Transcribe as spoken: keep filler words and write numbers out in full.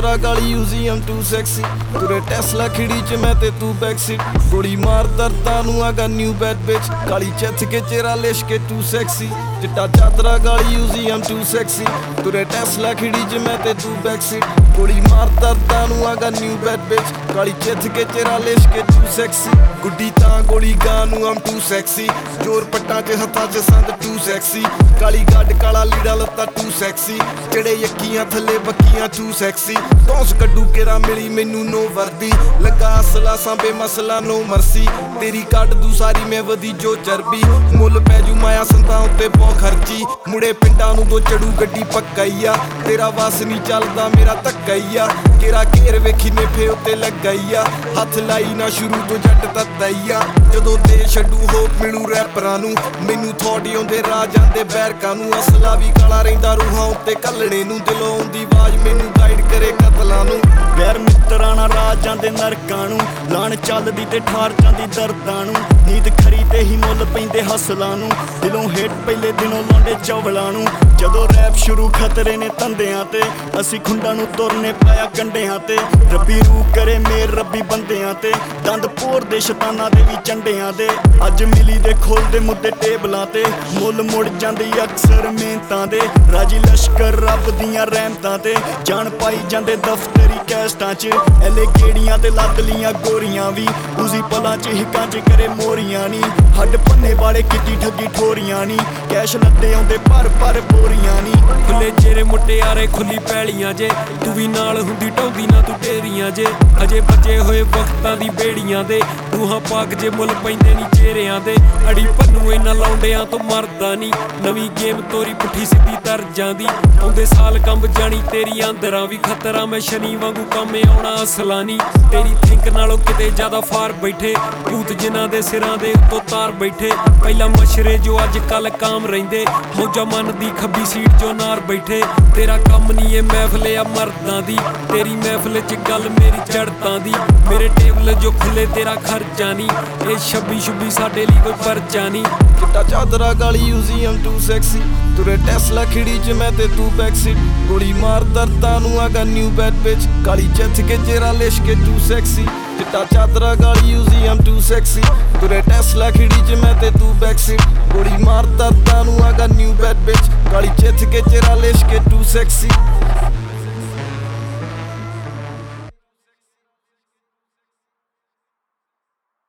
ਚਾਦਰਾ ਗਾਲੀ Uzi M two sexy ਤੁਰੇ ਟੈਸਲਾ ਖਿੜੀ ਚ ਮੈਂ ਤੇ ਤੂੰ ਬੈਕ ਸੀਟ ਗੋਲੀ ਮਾਰ ਦਰਦਾਂ ਨੂੰ ਆਗਾ ਨਿਊ ਬੈਡ ਬਿਚ ਕਾਲੀ ਚੱਥ ਕੇ ਚਿਹਰਾ ਲਿਸ਼ ਕੇ ਟੂ ਸੈਕਸੀ ਚਿੱਟਾ ਚਾਦਰਾ ਗਾਲੀ ਯੂਜ਼ੀ ਐਮ ਟੂ ਸੈਕਸੀ ਤੁਰੇ ਟੈਸਲਾ ਖਿੜੀ ਚ ਮੈਂ ਤੇ ਤੂੰ ਬੈਕ ਸੀਟ ਗੋਲੀ ਮਾਰ ਦਰਦਾਂ ਨੂੰ ਆਗਾ ਨਿਊ ਬੈਡ ਬਿਚ ਕਾਲੀ ਚੱਥ ਕੇ ਚਿਹਰਾ ਲਿਸ਼ ਕੇ ਟੂ ਸੈਕਸੀ ਗੁੱਡੀ ਤਾਂ ਗੋਲੀ ਗਾਂ ਨੂੰ ਐਮ ਟੂ ਸੈਕਸੀ ਜੋਰ ਪੱਟਾਂ ਚ ਹੱਥਾਂ ਚ ਸੰਦ ਟੂ ਸੈਕਸੀ ਕਾਲੀ ਗੱਡ ਕਾਲਾ ਲੀੜਾ ਲੱਤਾ ਟੂ ਸੈਕਸੀ ਜਿਹੜੇ ਯੱਕੀਆਂ ਥੱਲੇ ਬੱਕੀਆਂ ਟੂ ਸੈਕਸੀ ਤੌਂਸ ਕੱਢੂ ਕੇਰਾ ਮਿਲੀ ਮੈਨੂੰ ਨੋ ਵਰਦੀ ਲੱਗਾ ਅਸਲਾ ਸਾਂਬੇ ਮਸਲਾ ਨੋ ਮਰਸੀ ਤੇਰੀ ਕੱਢ ਦੂ ਸਾਰੀ ਮੈਂ ਵਧੀ ਜੋ ਚਰਬੀ ਮੁੱਲ ਪੈ ਜੂ ਮਾਇਆ ਸੰਤਾਂ ਉੱਤੇ ਪੌ ਖਰਚੀ ਮੁੜੇ ਪਿੰਡਾਂ ਨੂੰ ਦੋ ਚੜੂ ਗੱਡੀ ਪੱਕਾ ਹੀ ਆ ਤੇਰਾ ਵਸ ਨਹੀਂ ਚੱਲਦਾ ਮੇਰਾ ਧੱਕਾ ਹੀ ਆ ਕੇਰਾ ਘੇਰ ਵੇਖੀ ਨੇਫੇ ਉੱਤੇ ਲੱਗਾ ਹੀ ਆ ਹੱਥ ਲਾਈ ਨਾ ਸ਼ੁਰੂ ਤੋਂ ਜੱਟ ਤੱਤਾ ਹੀ ਆ ਜਦੋਂ ਦੇ ਛੱਡੂ ਹੋਪ ਮਿਲੂ ਰੈਪਰਾਂ ਨੂੰ ਮੈਨੂੰ ਥੋੜ ਆਉਂਦੇ ਰਾਜਾਂ ਦੇ ਬੈਰਕਾਂ ਨੂੰ ਅਸਲਾ ਵੀ ਕਾਲਾ ਰਹਿੰਦਾ ਰੂਹਾਂ ਉੱਤੇ ਕੱਲਣੇ ਨੂੰ ਦਿਲੋਂ ਆਉਂਦੀ ਆਵਾਜ਼ ਮੈਨੂੰ ਗਾਈਡ ਕਰੇ ਕਤਲਾਂ ਨੂੰ ਗੈਰ ਮਿੱਤਰਾਂ ਨਾਲ ਰਾਜਾਂ ਦੇ ਨਰਕਾਂ ਨੂੰ ਲਾਣ ਚੱਲਦੀ ਤੇ ਠਾਰ ਜਾਂਦੀ ਦਰਦਾਂ ਨੂੰ ਨੀਂਦ ਖਰੀ ਤੇ ਹੀ ਮੁੱਲ ਪੈਂਦੇ ਹਸਲਾਂ ਨੂੰ ਦਿਲੋਂ ਹੇਠ ਪਹਿਲੇ ਦਿਨੋਂ ਲਾਉਂਦੇ ਚੌਵਲਾਂ ਨੂੰ ਜਦੋਂ ਰੈਪ ਸ਼ੁਰੂ ਖਤਰੇ ਨੇ ਤੰਦਿਆਂ ਤੇ ਅਸੀਂ ਖੁੰਡਾਂ ਨੂੰ ਤੁਰਨੇ ਪਾਇਆ ਕੰਡਿਆਂ ਤੇ ਰੱਬੀ ਰੂਹ ਕਰੇ ਮੇਰ ਰੱਬੀ ਬੰਦਿਆਂ ਤੇ ਦੰਦ ਪੋਰ ਦੇ ਸ਼ੈਤਾਨਾਂ ਦੇ ਵੀ ਚੰਡਿਆਂ ਦੇ ਅੱਜ ਮਿਲੀ ਦੇ ਖੋਲਦੇ ਮੁੱਦੇ ਟੇਬਲਾਂ ਤੇ ਮੁੱਲ ਮੁੜ ਜਾਂਦੀ ਅਕਸਰ ਮਿਹਨਤਾਂ ਦੇ ਰਾਜੀ ਲਸ਼ਕਰ ਰੱਬ ਦੀਆਂ ਰਹਿਮਤਾਂ ਤੇ ਜਾਨ ਪਾਈ ਜਾਂਦੇ ਦਫ਼ਤਰੀ ਕੈਸਟਾਂ ਚ ਐਲੇ ਗੇੜੀਆਂ ਤੇ ਲੱਦ ਲੀਆਂ ਗੋਰੀਆਂ ਵੀ ਉਸੀ ਪਲਾਂ ਚ ਹਿੱਕਾਂ ਚ ਕਰੇ ਮੋਰੀਆਂ ਨੀ ਹੱਡ ਪੰਨੇ ਵਾਲੇ ਕਿੱਡੀ ਠੱਗੀ ਠੋਰੀਆਂ ਨੀ ਕੈਸ਼ ਲੱਦੇ ਆਉਂਦੇ ਪਰ ਪਰ ਬੋਰੀਆਂ ਨੀ ਖੁੱਲੇ ਚਿਹਰੇ ਮੁਟਿਆਰੇ ਖੁੱਲੀ ਪੈਲੀਆਂ ਜੇ ਤੂੰ ਵੀ ਨਾਲ ਹੁੰਦੀ ਢਾਉਂਦੀ ਨਾ ਤੂੰ ਢੇਰੀਆਂ ਜੇ ਅਜੇ ਬਚੇ ਹੋਏ ਵਕਤਾਂ ਦੀ ਬੇੜੀਆਂ ਦੇ ਰੂਹਾਂ ਪਾਕ ਜੇ ਮੁੱਲ ਪੈਂਦੇ ਨੀ ਚਿਹਰਿਆਂ ਦੇ ਅੜੀ ਭੰਨੂ ਇਹਨਾਂ ਲਾਉਂਦਿਆਂ ਤੋਂ ਮਰਦਾ ਨੀ ਨਵੀਂ ਗੇਮ ਤੋਰੀ ਪੁੱਠੀ ਸਿੱਧੀ ਤਰ ਜਾਂਦੀ ਆਉਂਦੇ ਸਾਲ ਕੰਬ ਜਾਣੀ ਤੇਰੀ ਅੰਦਰਾਂ ਵੀ ਖਤਰਾ ਮੈਂ ਸ਼ਨੀ ਵਾਂਗੂ ਕੰਮ ਆਉਣਾ ਅਸਲਾ ਨੀ ਤੇਰੀ ਥਿੰਕ ਨਾਲੋਂ ਕਿਤੇ ਜ਼ਿਆਦਾ ਫਾਰ ਬੈਠੇ ਭੂਤ ਜਿਨ੍ਹਾਂ ਦੇ ਸਿਰਾਂ ਦੇ ਉੱਤੋਂ ਤਾਰ ਬੈਠੇ ਪਹਿਲਾਂ ਮਸ਼ਰੇ ਜੋ ਅੱਜ ਕੱਲ ਕਾਮ ਰਹਿੰਦੇ ਮੌਜਾਂ ਮਨ ਦੀ ਖੱਬੀ ਸੀਟ ਜੋ ਨਾਰ ਬੈਠੇ ਤੇਰਾ ਕੰਮ ਨੀ ਇਹ ਮਹਿਫਲ ਆ ਮਰਦਾਂ ਦੀ ਤੇਰੀ ਮਹਿਫਲ ਚ ਗੱਲ ਮੇਰੀ ਚੜ੍ਹਤਾਂ ਦੀ ਮੇਰੇ ਟੇਬਲ ਜੋ ਖੁੱਲੇ ਤੇਰਾ ਖਰਚਾ ਨੀ ਇਹ ਛੱਬੀ ਛੁੱਬੀ ਸਾਡੇ ਲਈ ਕੋਈ ਪਰਚਾ ਨੀ ਚਿੱਟਾ ਚਾਦਰਾ ਗਾਲੀ ਯੂਜ਼ੀ ਐਮ ਟੂ ਸੈਕਸੀ ਤੁਰੇ ਟੈਸਲਾ ਖਿੜੀ ਚ ਮੈਂ ਤੇ ਤੂੰ ਬੈਕ ਸੀਟ ਗੋਲੀ ਮਾਰ ਦਰਦਾਂ ਨੂੰ ਆਗਾ ਨਿਊ ਬੈਡ ਬਿਚ ਕਾਲੀ ਚੱਥ ਕੇ ਚਿਹਰਾ ਲਿਸ਼ ਕੇ ਟੂ ਸੈਕਸੀ ਚਿੱਟਾ ਚਾਦਰਾ ਗਾਲੀ ਯੂਜ਼ੀ ਐਮ ਟੂ ਸੈਕਸੀ ਤੁਰੇ ਟੈਸਲਾ ਖਿੜੀ ਚ ਮੈਂ ਤੇ ਤੂੰ ਬੈਕ ਸੀਟ ਗੋਲੀ ਮਾਰ ਦਰਦਾਂ ਨੂੰ ਆਗਾ ਨਿਊ ਬੈਡ ਬਿਚ ਕਾਲੀ ਚੱਥ ਕੇ ਚਿਹਰਾ ਲਿਸ਼ ਕੇ ਟੂ ਸੈਕਸੀ